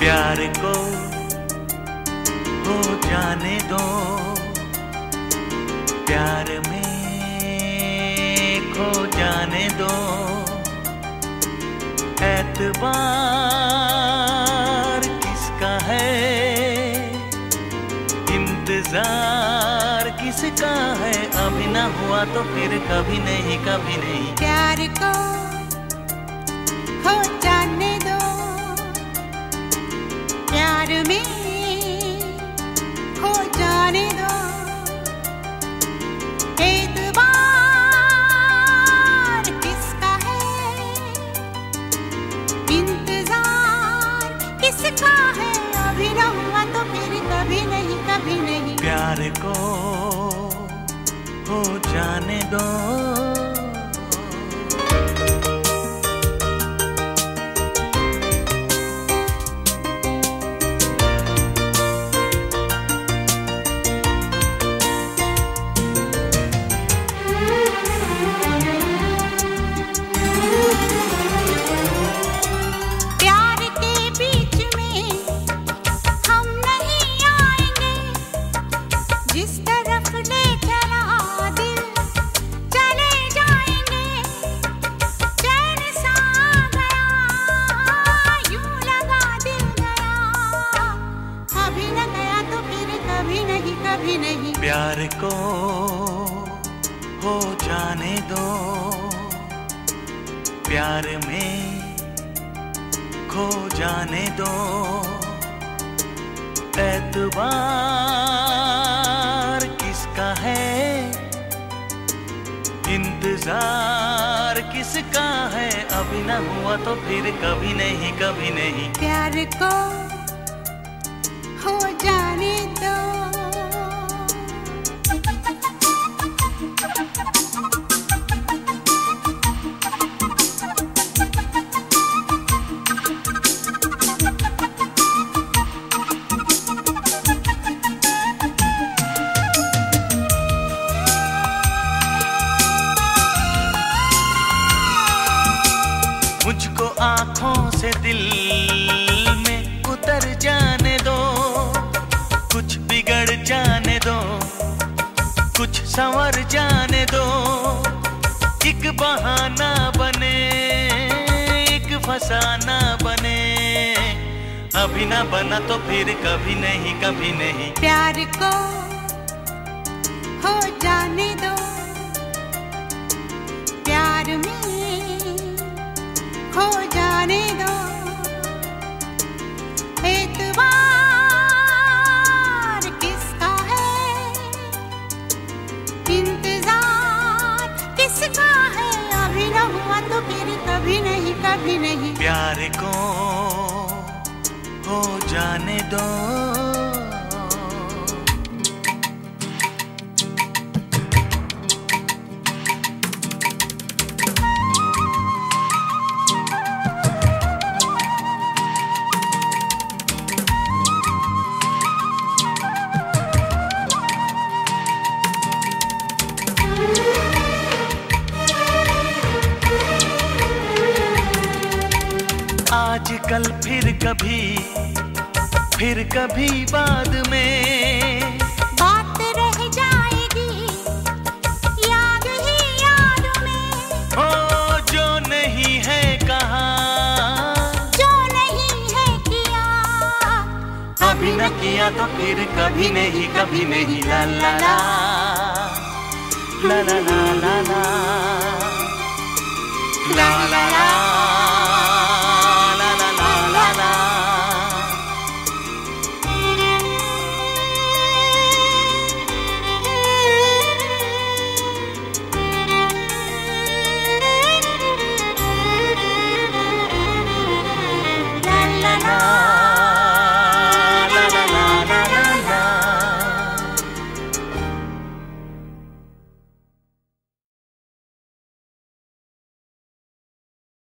प्यार को हो जाने दो, प्यार में खो जाने दो। एतबार किसका है, इंतजार किसका है। अभी ना हुआ तो फिर कभी नहीं, कभी नहीं। प्यार को हो जाने दो, प्यार में खो जाने दो। एतबार किसका है, इंतजार किसका है। अभी ना हुआ तो फिर कभी नहीं, कभी नहीं। प्यार को हो जाने दो। प्यार को हो जाने दो, प्यार में खो जाने दो। एतबार किसका है, इंतजार किसका है। अभी ना हुआ तो फिर कभी नहीं, कभी नहीं। प्यार को हो जाने दो। मुझको आँखों से दिल में उतर जाने दो, कुछ बिगड़ जाने दो, कुछ संवर जाने दो। एक बहाना बने, एक फसाना बने। अभी ना बना तो फिर कभी नहीं, कभी नहीं। प्यार को हो जाने दो, प्यार में खो जाने दो। एतबार किसका है, इंतजार किसका है। अभी ना हुआ तो फिर कभी नहीं, कभी नहीं। प्यार को हो जाने दो। आजकल फिर कभी बाद में बात रह जाएगी, याद ही याद में। हो जो नहीं है कहा, जो नहीं है किया, अभी न किया तो फिर कभी नहीं, कभी नहीं। ला ला ला ला ला ला ला ला ला ला ला।